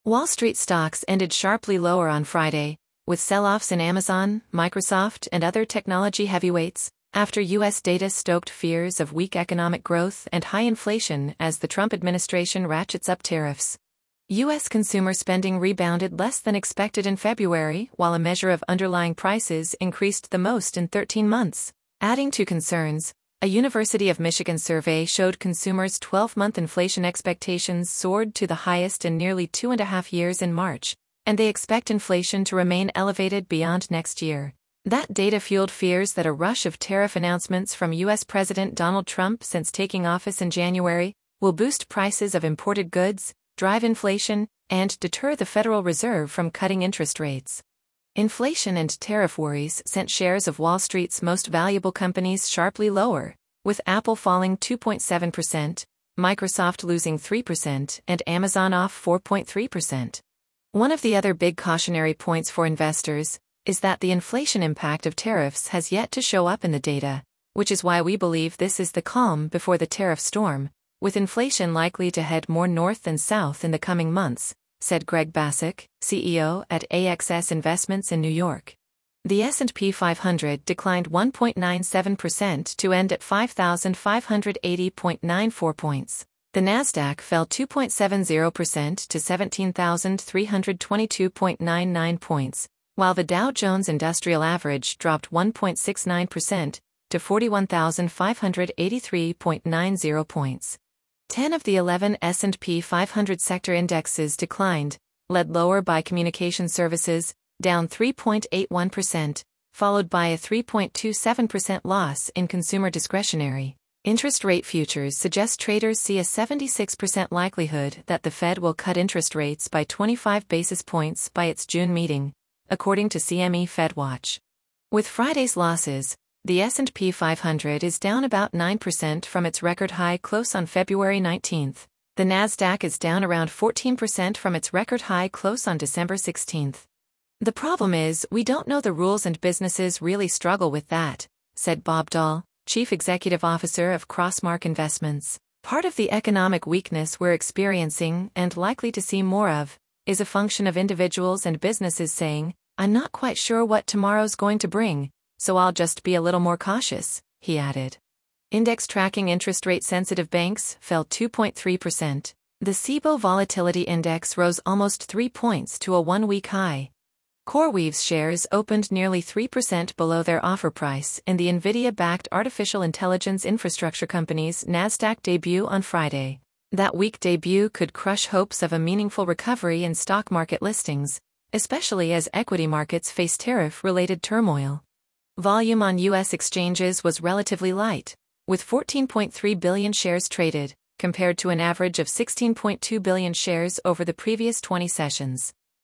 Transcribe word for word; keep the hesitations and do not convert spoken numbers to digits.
Wall Street stocks ended sharply lower on Friday, with sell-offs in Amazon, Microsoft, and other technology heavyweights, after U S data stoked fears of weak economic growth and high inflation as the Trump administration ratchets up tariffs. U S consumer spending rebounded less than expected in February, while a measure of underlying prices increased the most in thirteen months. Adding to concerns, a University of Michigan survey showed consumers' twelve-month inflation expectations soared to the highest in nearly two and a half years in March, and they expect inflation to remain elevated beyond next year. That data fueled fears that a rush of tariff announcements from U S President Donald Trump since taking office in January will boost prices of imported goods, drive inflation, and deter the Federal Reserve from cutting interest rates. Inflation and tariff worries sent shares of Wall Street's most valuable companies sharply lower, with Apple falling two point seven percent, Microsoft losing three percent, and Amazon off four point three percent. One of the other big cautionary points for investors is that the inflation impact of tariffs has yet to show up in the data, which is why we believe this is the calm before the tariff storm, with inflation likely to head more north than south in the coming months, said Greg Bassick, C E O at A X S Investments in New York. The S and P five hundred declined one point nine seven percent to end at five thousand five hundred eighty point nine four points. The Nasdaq fell two point seven zero percent to seventeen thousand three hundred twenty-two point nine nine points, while the Dow Jones Industrial Average dropped one point six nine percent to forty-one thousand five hundred eighty-three point nine zero points. Ten of the eleven S and P five hundred sector indexes declined, led lower by communication services, down three point eight one percent, followed by a three point two seven percent loss in consumer discretionary. Interest rate futures suggest traders see a seventy-six percent likelihood that the Fed will cut interest rates by twenty-five basis points by its June meeting, according to C M E FedWatch. With Friday's losses, the S and P five hundred is down about nine percent from its record high close on February nineteenth. The Nasdaq is down around fourteen percent from its record high close on December sixteenth. The problem is, we don't know the rules and businesses really struggle with that, said Bob Dahl, Chief Executive Officer of Crossmark Investments. Part of the economic weakness we're experiencing, and likely to see more of, is a function of individuals and businesses saying, "I'm not quite sure what tomorrow's going to bring, so I'll just be a little more cautious," he added. Index tracking interest rate sensitive banks fell two point three percent. The C B O E Volatility Index rose almost three points to a one-week high. CoreWeave's shares opened nearly three percent below their offer price in the NVIDIA-backed artificial intelligence infrastructure company's Nasdaq debut on Friday. That weak debut could crush hopes of a meaningful recovery in stock market listings, especially as equity markets face tariff-related turmoil. Volume on U S exchanges was relatively light, with fourteen point three billion shares traded, compared to an average of sixteen point two billion shares over the previous twenty sessions.